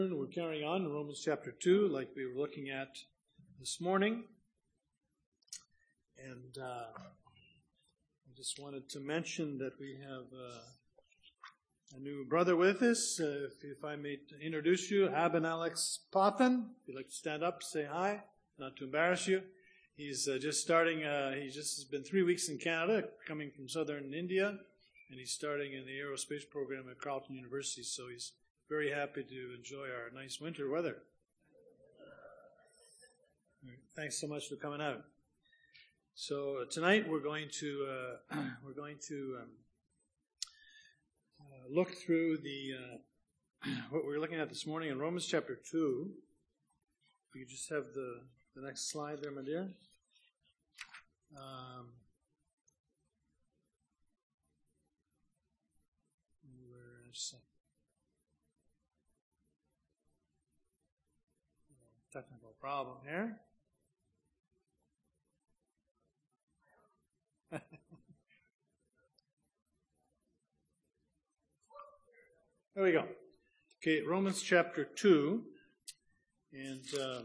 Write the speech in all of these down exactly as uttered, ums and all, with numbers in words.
We're carrying on in Romans chapter two, like we were looking at this morning. And uh, I just wanted to mention that we have uh, a new brother with us. Uh, if, if I may introduce you, Abin Alex Pothen. If you'd like to stand up, say hi, not to embarrass you. He's uh, just starting, uh, he just has been three weeks in Canada, coming from southern India, and he's starting in the aerospace program at Carleton University, so he's very happy to enjoy our nice winter weather. Thanks so much for coming out. So uh, tonight we're going to uh, we're going to um, uh, look through the uh, what we were looking at this morning in Romans chapter two. If you could just have the the next slide there, my dear. Um, where's technical problem here. There we go. Okay, Romans chapter two, and um,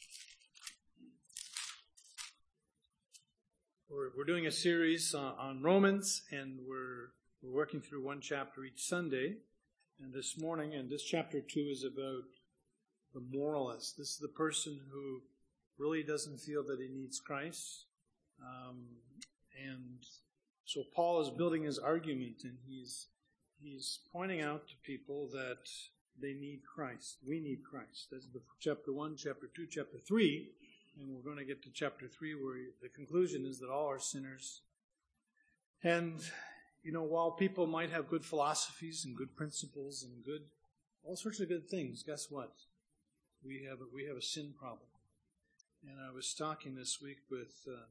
we're we're doing a series on, on Romans, and we're we're working through one chapter each Sunday. And this morning, and this chapter two is about the moralist. This is the person who really doesn't feel that he needs Christ. Um, and so Paul is building his argument, and he's he's pointing out to people that they need Christ. We need Christ. That's the chapter one, chapter two, chapter three. And we're going to get to chapter three, where the conclusion is that all are sinners. And, you know, while people might have good philosophies and good principles and good, all sorts of good things, guess what? We have a, we have a sin problem. And I was talking this week with uh,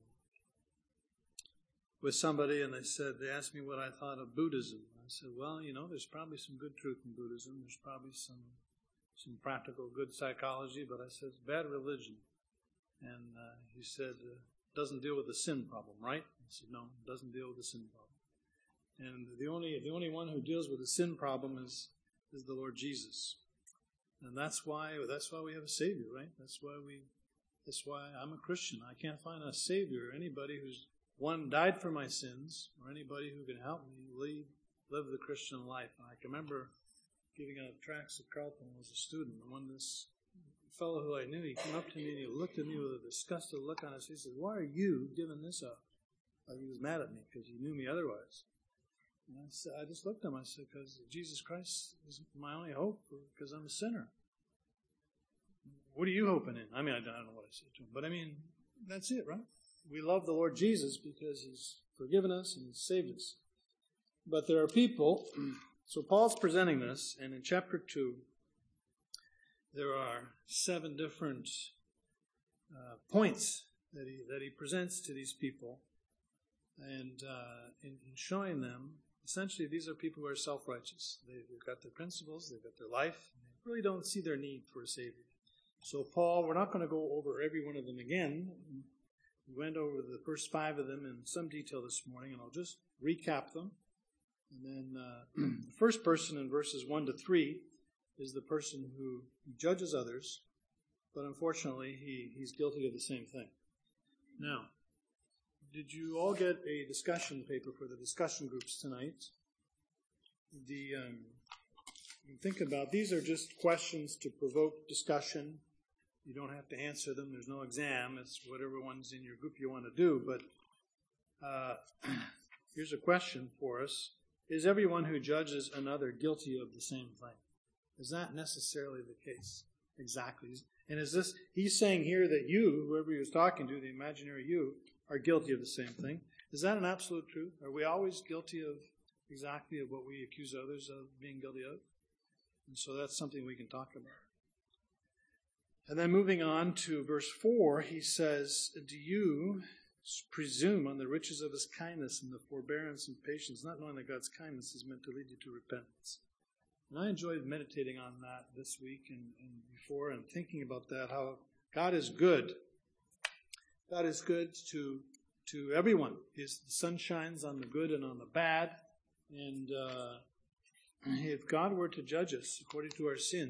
with somebody, and they said, they asked me what I thought of Buddhism. I said, well, you know, there's probably some good truth in Buddhism. There's probably some some practical good psychology, but I said, it's bad religion. And uh, he said, uh, doesn't deal with the sin problem, right? I said, no, it doesn't deal with the sin problem. And the only the only one who deals with the sin problem is is the Lord Jesus. And that's why that's why we have a Savior, right? That's why we that's why I'm a Christian. I can't find a Savior, anybody who's one died for my sins, or anybody who can help me live live the Christian life. And I can remember giving out tracts at Carleton when I was a student, and when this fellow who I knew, he came up to me and he looked at me with a disgusted look on his face. He said, "Why are you giving this up?" Like he was mad at me because he knew me otherwise. And I, said, I just looked at him. I said, because Jesus Christ is my only hope, because I'm a sinner. What are you hoping in? I mean, I don't know what I said to him, but I mean, that's it, right? We love the Lord Jesus because He's forgiven us and He's saved us. But there are people, so Paul's presenting this, and in chapter two, there are seven different uh, points that he that he presents to these people, and uh, in, in showing them, essentially, these are people who are self-righteous. They've got their principles, they've got their life, and they really don't see their need for a Savior. So Paul, we're not going to go over every one of them again. We went over the first five of them in some detail this morning, and I'll just recap them. And then uh, the first person in verses one to three is the person who judges others, but unfortunately he, he's guilty of the same thing. Now, did you all get a discussion paper for the discussion groups tonight? The um, think about, these are just questions to provoke discussion. You don't have to answer them. There's no exam. It's whatever one's in your group you want to do. But uh, here's a question for us. Is everyone who judges another guilty of the same thing? Is that necessarily the case? Exactly. And is this, he's saying here that you, whoever he was talking to, the imaginary you, are guilty of the same thing. Is that an absolute truth? Are we always guilty of exactly of what we accuse others of being guilty of? And so that's something we can talk about. And then moving on to verse four, he says, do you presume on the riches of his kindness and the forbearance and patience, not knowing that God's kindness is meant to lead you to repentance? And I enjoyed meditating on that this week and, and before, and thinking about that, how God is good. God is good to to everyone. His, the sun shines on the good and on the bad. And uh, if God were to judge us according to our sins,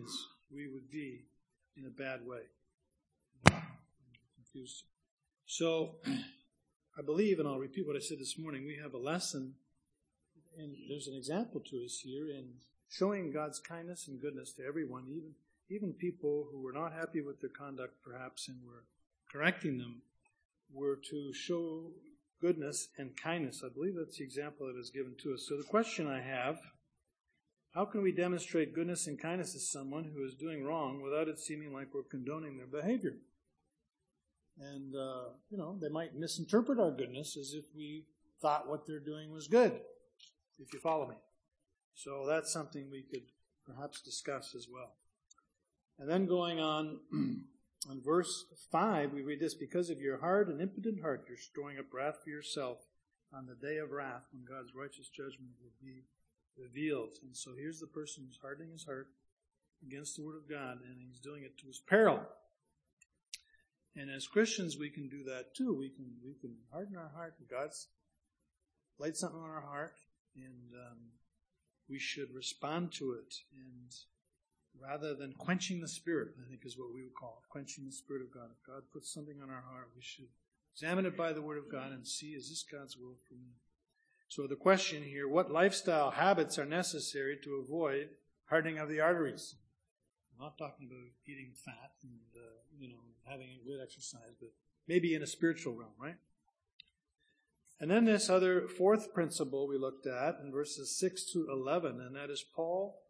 we would be in a bad way. Confused. So, I believe, and I'll repeat what I said this morning, we have a lesson, and there's an example to us here in showing God's kindness and goodness to everyone, even, even people who were not happy with their conduct perhaps and were correcting them, were to show goodness and kindness. I believe that's the example that is given to us. So the question I have, how can we demonstrate goodness and kindness to someone who is doing wrong without it seeming like we're condoning their behavior? And, uh, you know, they might misinterpret our goodness as if we thought what they're doing was good, if you follow me. So that's something we could perhaps discuss as well. And then going on, on verse five, we read this, because of your hard and impotent heart, you're storing up wrath for yourself on the day of wrath when God's righteous judgment will be revealed. And so here's the person who's hardening his heart against the Word of God, and he's doing it to his peril. And as Christians, we can do that too. We can we can harden our heart. God's laid something on our heart, and um, we should respond to it. And rather than quenching the Spirit, I think is what we would call it, quenching the Spirit of God. If God puts something on our heart, we should examine it by the Word of God and see, is this God's will for me? So the question here, what lifestyle habits are necessary to avoid hardening of the arteries? I'm not talking about eating fat and, uh, you know, having a good exercise, but maybe in a spiritual realm, right? And then this other fourth principle we looked at in verses six to eleven, and that is Paul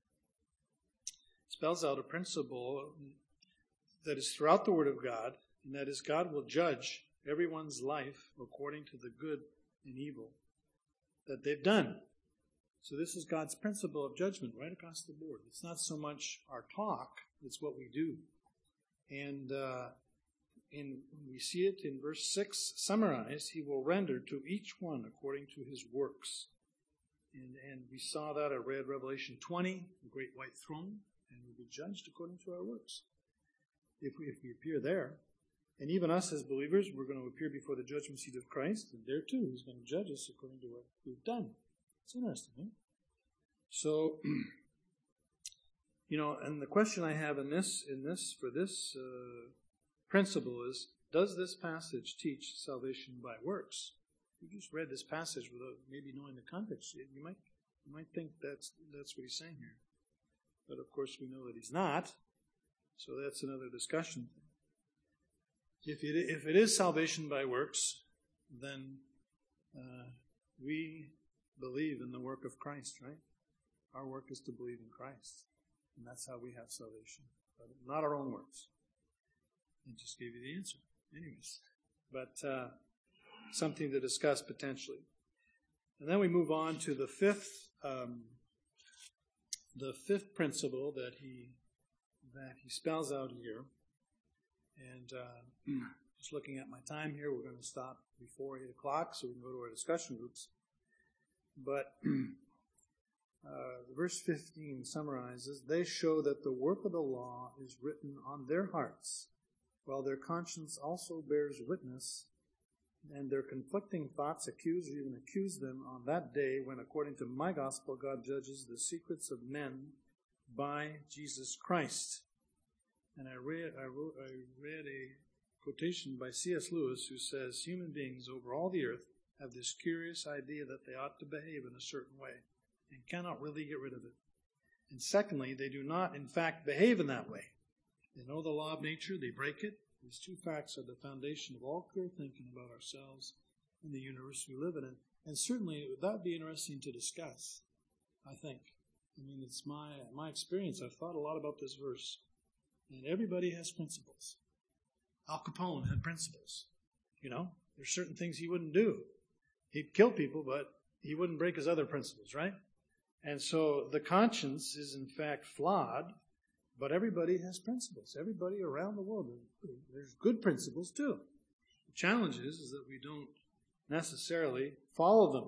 spells out a principle that is throughout the Word of God, and that is God will judge everyone's life according to the good and evil that they've done. So this is God's principle of judgment right across the board. It's not so much our talk, it's what we do. And uh, in, we see it in verse six summarized, he will render to each one according to his works. And, and we saw that, I read Revelation twenty, the great white throne, and we'll be judged according to our works. If we, if we appear there. And even us as believers, we're going to appear before the judgment seat of Christ, and there too, he's going to judge us according to what we've done. It's interesting, eh? So, you know, and the question I have in this, in this, for this uh, principle is, does this passage teach salvation by works? You just read this passage without maybe knowing the context. You might, you might think that's that's what he's saying here, but of course we know that he's not. So that's another discussion. If it if it is salvation by works, then uh, we believe in the work of Christ, right? Our work is to believe in Christ. And that's how we have salvation. But not our own works. I just gave you the answer. Anyways. But uh, something to discuss potentially. And then we move on to the fifth um, the fifth principle that he that he spells out here. And uh, just looking at my time here, we're going to stop before eight o'clock so we can go to our discussion groups. But uh, verse fifteen summarizes, they show that the work of the law is written on their hearts, while their conscience also bears witness, and their conflicting thoughts accuse or even accuse them on that day when, according to my gospel, God judges the secrets of men by Jesus Christ. And I read, I wrote, I read a quotation by C S Lewis who says, human beings over all the earth have this curious idea that they ought to behave in a certain way and cannot really get rid of it. And secondly, they do not, in fact, behave in that way. They know the law of nature, they break it. These two facts are the foundation of all clear thinking about ourselves and the universe we live in. And, and certainly that would be interesting to discuss, I think. I mean, it's my my experience. I've thought a lot about this verse. And everybody has principles. Al Capone had principles. You know, there's certain things he wouldn't do. He'd kill people, but he wouldn't break his other principles, right? And so the conscience is in fact flawed, but everybody has principles. Everybody around the world, there's good principles too. The challenge is, is that we don't necessarily follow them.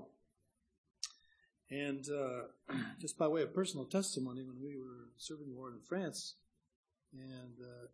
And uh, just by way of personal testimony, when we were serving the Lord in France, and uh,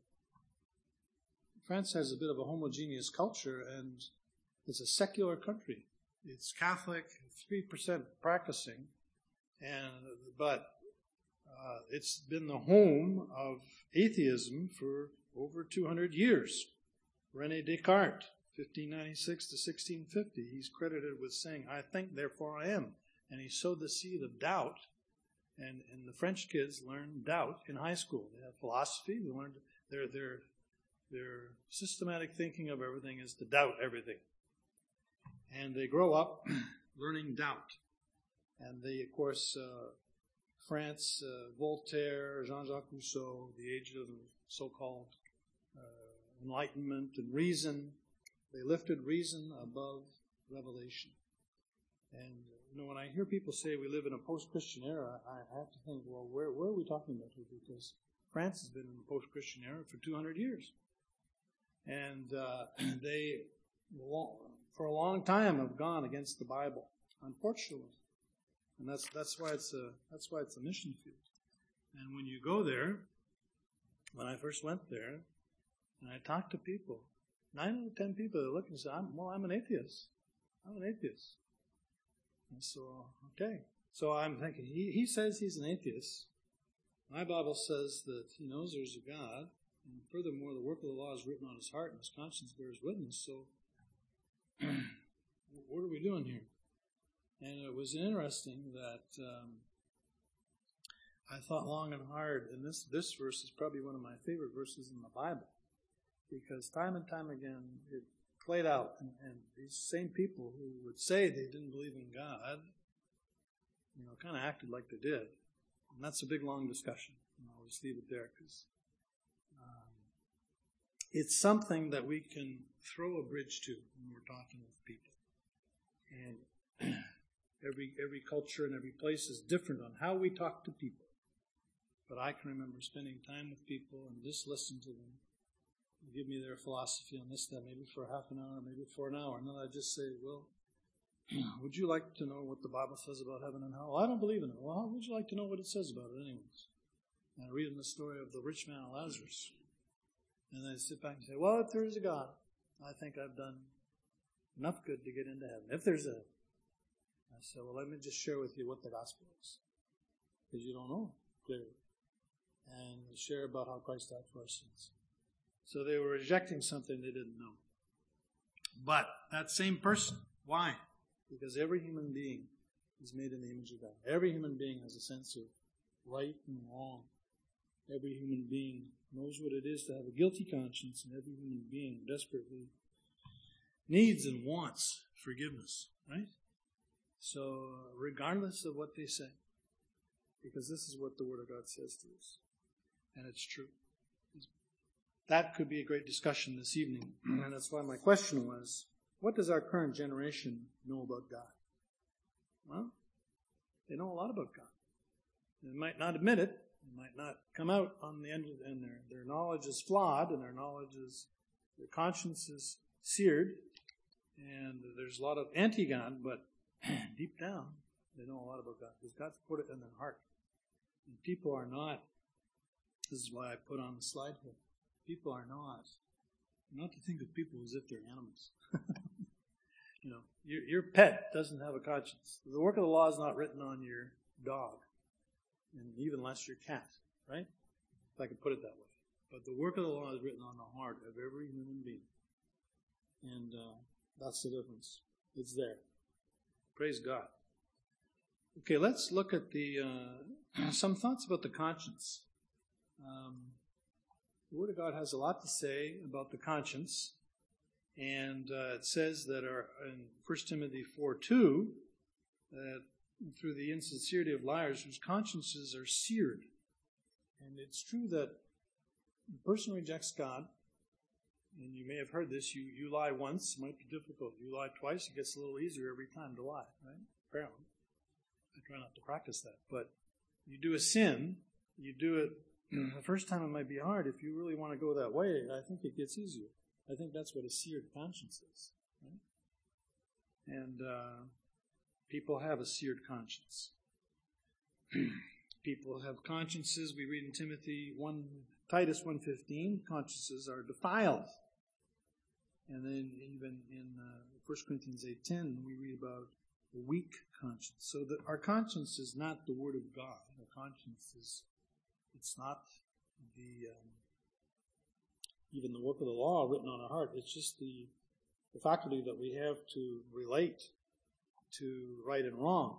France has a bit of a homogeneous culture, and it's a secular country. It's Catholic, three percent practicing, and but Uh, it's been the home of atheism for over two hundred years. René Descartes, fifteen ninety-six to sixteen fifty, he's credited with saying, I think, therefore I am. And he sowed the seed of doubt. And, and the French kids learn doubt in high school. They have philosophy. They learn their, their, their systematic thinking of everything is to doubt everything. And they grow up learning doubt. And they, of course, uh, France, uh, Voltaire, Jean-Jacques Rousseau, the age of the so-called uh, Enlightenment and reason, they lifted reason above revelation. And, you know, when I hear people say we live in a post-Christian era, I have to think, well, where, where are we talking about here? Because France has been in the post-Christian era for two hundred years. And uh, they, for a long time, have gone against the Bible, unfortunately. And that's that's why it's a that's why it's a mission field. And when you go there, when I first went there, and I talked to people, nine out of ten people that look and say, I'm, well, I'm an atheist. I'm an atheist. And so, okay. So I'm thinking, he, he says he's an atheist. My Bible says that he knows there's a God. And furthermore, the work of the law is written on his heart, and his conscience bears witness. So, what are we doing here? And it was interesting that um, I thought long and hard, and this, this verse is probably one of my favorite verses in the Bible, because time and time again it played out, and, and these same people who would say they didn't believe in God, you know, kind of acted like they did. And that's a big, long discussion. And I'll just leave it there, because um, it's something that we can throw a bridge to when we're talking with people. And Every every culture and every place is different on how we talk to people. But I can remember spending time with people and just listening to them. They give me their philosophy on this, that, maybe for half an hour, maybe for an hour. And then I just say, well, would you like to know what the Bible says about heaven and hell? Well, I don't believe in it. Well, how would you like to know what it says about it anyways? And I read in the story of the rich man and Lazarus. And I sit back and say, well, if there is a God, I think I've done enough good to get into heaven. If there's a I said, well, let me just share with you what the gospel is, because you don't know clearly, and share about how Christ died for our sins. So they were rejecting something they didn't know. But that same person, why? Because every human being is made in the image of God. Every human being has a sense of right and wrong. Every human being knows what it is to have a guilty conscience, and every human being desperately needs and wants forgiveness, right? So, regardless of what they say, because this is what the Word of God says to us, and it's true. That could be a great discussion this evening, and that's why my question was, what does our current generation know about God? Well, they know a lot about God. They might not admit it. They might not come out on the end of it, and their, their knowledge is flawed, and their knowledge is, their conscience is seared, and there's a lot of anti-God, but deep down, they know a lot about God, because God's put it in their heart. And people are not, this is why I put on the slide here, people are not, not to think of people as if they're animals. You know, your, your pet doesn't have a conscience. The work of the law is not written on your dog, and even less your cat, right? If I could put it that way. But the work of the law is written on the heart of every human being. And uh, that's the difference. It's there. Praise God. Okay, let's look at the uh, some thoughts about the conscience. Um, the Word of God has a lot to say about the conscience, and uh, it says that our, in First Timothy four two, that through the insincerity of liars, whose consciences are seared. And it's true that the person rejects God, and you may have heard this, you, you lie once, it might be difficult. You lie twice, it gets a little easier every time to lie, right? Apparently. I try not to practice that. But you do a sin, you do it, the first time it might be hard. If you really want to go that way, I think it gets easier. I think that's what a seared conscience is. Right? And uh, people have a seared conscience. People have consciences. We read in Timothy one, Titus one fifteen, consciences are defiled. And then even in uh, First Corinthians eight ten, we read about a weak conscience. So that our conscience is not the Word of God. Our conscience is, it's not the um, even the work of the law written on our heart. It's just the, the faculty that we have to relate to right and wrong.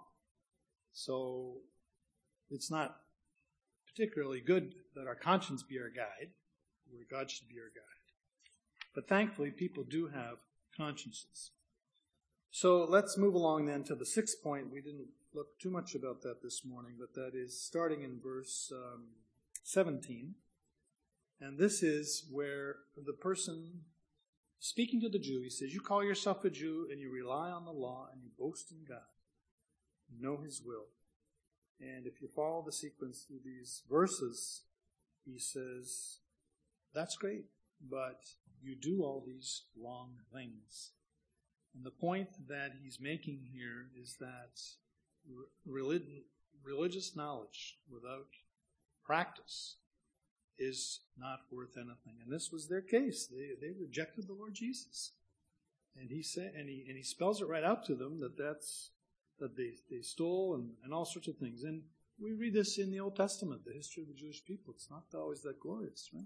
So it's not particularly good that our conscience be our guide, where God should be our guide. But thankfully, people do have consciences. So let's move along then to the sixth point. We didn't look too much about that this morning, but that is starting in verse um, seventeen. And this is where the person speaking to the Jew, he says, you call yourself a Jew and you rely on the law and you boast in God. You know His will. And if you follow the sequence through these verses, he says, that's great, but you do all these wrong things. And the point that he's making here is that religion, religious knowledge without practice is not worth anything. And this was their case. They they rejected the Lord Jesus. And he said, and he and he spells it right out to them that that's that they, they stole and, and all sorts of things. And we read this in the Old Testament, the history of the Jewish people. It's not always that glorious, right?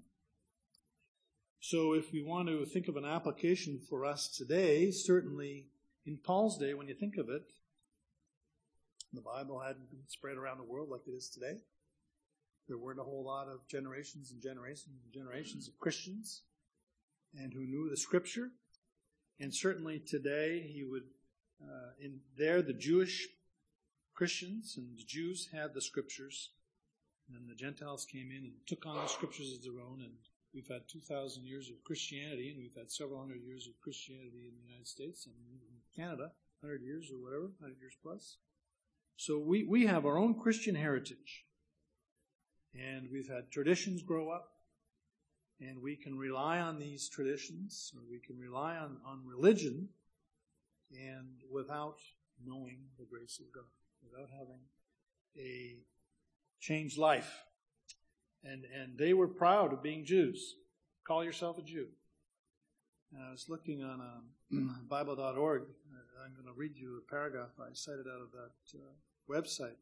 So if we want to think of an application for us today, certainly in Paul's day, when you think of it, the Bible hadn't been spread around the world like it is today. There weren't a whole lot of generations and generations and generations of Christians and who knew the Scripture. And certainly today, he would, uh, in there, the Jewish Christians and the Jews had the Scriptures. And then the Gentiles came in and took on the Scriptures as their own. And we've had two thousand years of Christianity, and we've had several hundred years of Christianity in the United States and in Canada, one hundred years or whatever, one hundred years plus. So we, we have our own Christian heritage. And we've had traditions grow up, and we can rely on these traditions, or we can rely on, on religion, and without knowing the grace of God, without having a changed life. And and they were proud of being Jews. Call yourself a Jew. And I was looking on um, Bible dot org. I'm going to read you a paragraph I cited out of that uh, website.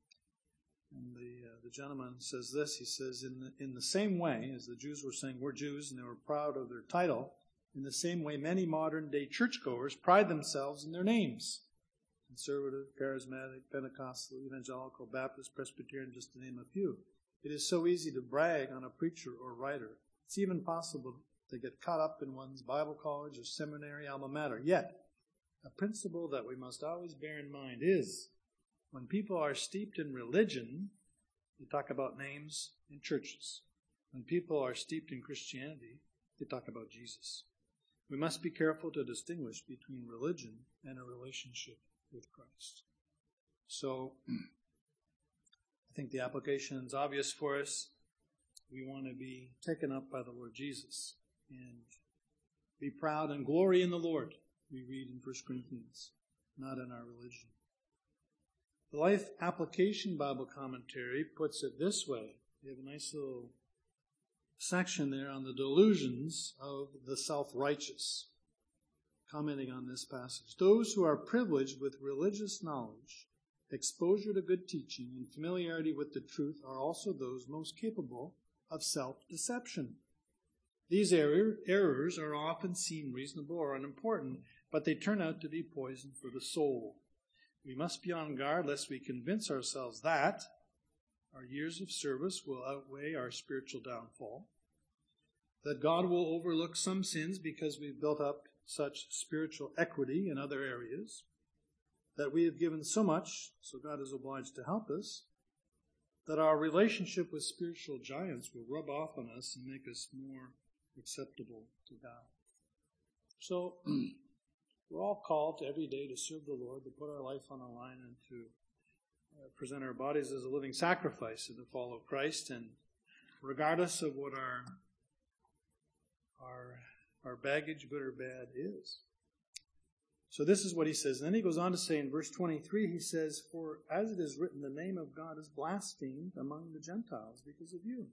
And the uh, the gentleman says this. He says, in the, in the same way as the Jews were saying we're Jews and they were proud of their title, in the same way many modern-day churchgoers pride themselves in their names. Conservative, charismatic, Pentecostal, evangelical, Baptist, Presbyterian, just to name a few. It is so easy to brag on a preacher or writer. It's even possible to get caught up in one's Bible college or seminary alma mater. Yet, a principle that we must always bear in mind is, when people are steeped in religion, they talk about names and churches. When people are steeped in Christianity, they talk about Jesus. We must be careful to distinguish between religion and a relationship with Christ. So, I think the application is obvious for us. We want to be taken up by the Lord Jesus and be proud and glory in the Lord, we read in First Corinthians, not in our religion. The Life Application Bible Commentary puts it this way. They have a nice little section there on the delusions of the self-righteous, commenting on this passage. Those who are privileged with religious knowledge, exposure to good teaching, and familiarity with the truth are also those most capable of self-deception. These error, errors are often seen reasonable or unimportant, but they turn out to be poison for the soul. We must be on guard lest we convince ourselves that our years of service will outweigh our spiritual downfall, that God will overlook some sins because we've built up such spiritual equity in other areas, that we have given so much, so God is obliged to help us, that our relationship with spiritual giants will rub off on us and make us more acceptable to God. So, we're all called to every day to serve the Lord, to put our life on the line, and to uh, present our bodies as a living sacrifice and to follow Christ. And regardless of what our our our baggage, good or bad, is. So this is what he says. And then he goes on to say in verse twenty-three, he says, "For as it is written, the name of God is blasphemed among the Gentiles because of you."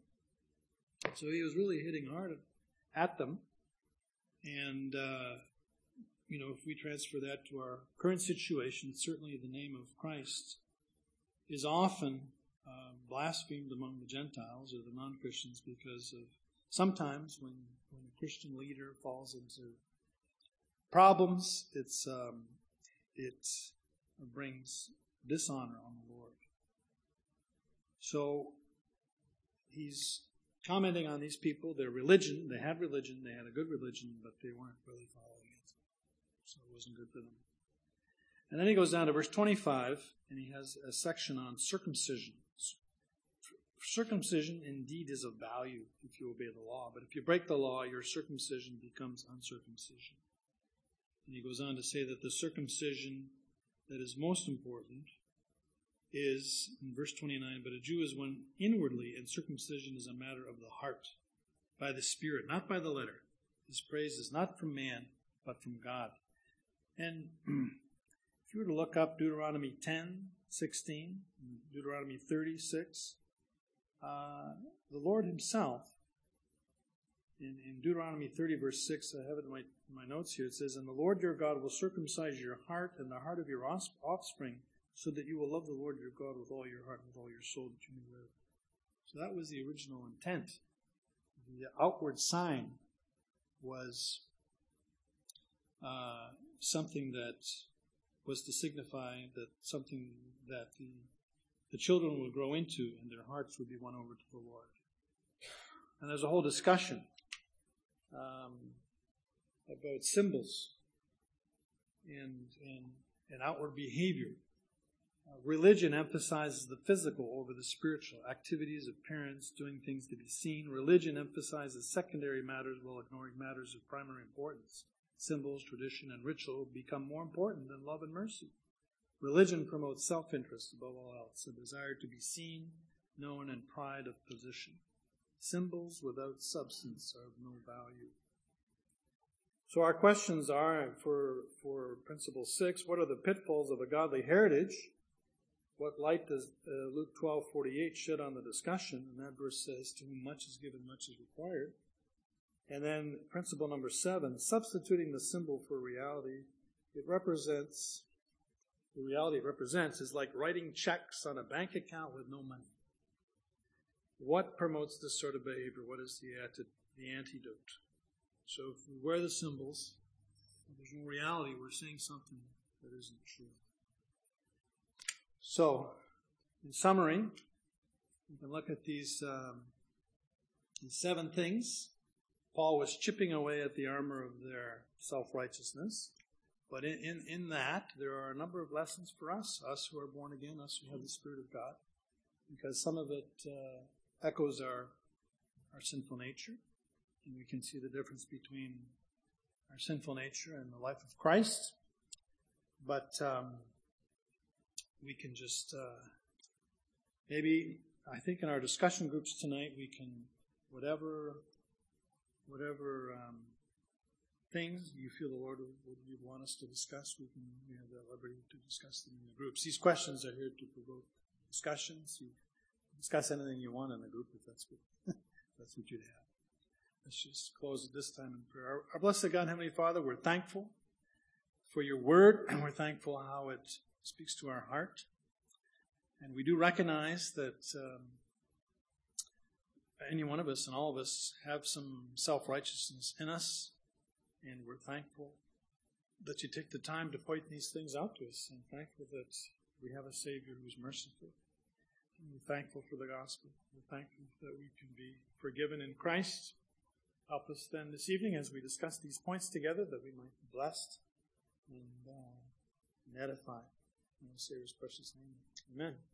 So he was really hitting hard at them. And uh you know, if we transfer that to our current situation, certainly the name of Christ is often uh, blasphemed among the Gentiles or the non-Christians because of sometimes when, when a Christian leader falls into problems, it's um, it brings dishonor on the Lord. So he's commenting on these people, their religion. They had religion, they had a good religion, but they weren't really following it. So it wasn't good for them. And then he goes down to verse twenty-five, and he has a section on circumcision. Circumcision indeed is of value if you obey the law, but if you break the law, your circumcision becomes uncircumcision. And he goes on to say that the circumcision that is most important is, in verse twenty-nine, but a Jew is one inwardly, and circumcision is a matter of the heart, by the Spirit, not by the letter. His praise is not from man, but from God. And if you were to look up Deuteronomy ten, sixteen, and Deuteronomy thirty-six, uh, the Lord himself, in, in Deuteronomy thirty, verse six, I have it in my, in my notes here, it says, "And the Lord your God will circumcise your heart and the heart of your offspring, so that you will love the Lord your God with all your heart and with all your soul, that you may live." So that was the original intent. The outward sign was uh, something that was to signify that something that the, the children would grow into and their hearts would be won over to the Lord. And there's a whole discussion um, about symbols and, and, and outward behavior. Uh, religion emphasizes the physical over the spiritual. Activities, appearance, doing things to be seen. Religion emphasizes secondary matters while ignoring matters of primary importance. Symbols, tradition, and ritual become more important than love and mercy. Religion promotes self-interest above all else, a desire to be seen, known, and pride of position. Symbols without substance are of no value. So our questions are, for, for principle six, what are the pitfalls of a godly heritage? What light does uh, Luke twelve forty-eight shed on the discussion? And that verse says, "To whom much is given, much is required." And then principle number seven, substituting the symbol for reality. It represents, the reality it represents is like writing checks on a bank account with no money. What promotes this sort of behavior? What is the, the antidote? So if we wear the symbols, and there's no reality, we're saying something that isn't true. So, in summary, we can look at these, um, these seven things. Paul was chipping away at the armor of their self-righteousness. But in, in, in that, there are a number of lessons for us, us who are born again, us who have the Spirit of God, because some of it uh, echoes our, our sinful nature, and we can see the difference between our sinful nature and the life of Christ. But um, we can just, uh, maybe, I think in our discussion groups tonight, we can, whatever... Whatever um, things you feel the Lord would, would want us to discuss, we can we have the liberty to discuss them in the groups. These questions are here to provoke discussions. You discuss anything you want in the group if that's what, that's what you'd have. Let's just close at this time in prayer. Our, our blessed God, Heavenly Father, we're thankful for your word, and we're thankful how it speaks to our heart. And we do recognize that um, any one of us and all of us have some self-righteousness in us, and we're thankful that you take the time to point these things out to us, and thankful that we have a Savior who's merciful. And we're thankful for the gospel. We're thankful that we can be forgiven in Christ. Help us then this evening as we discuss these points together, that we might be blessed and, uh, and edified. In the Savior's precious name. Amen.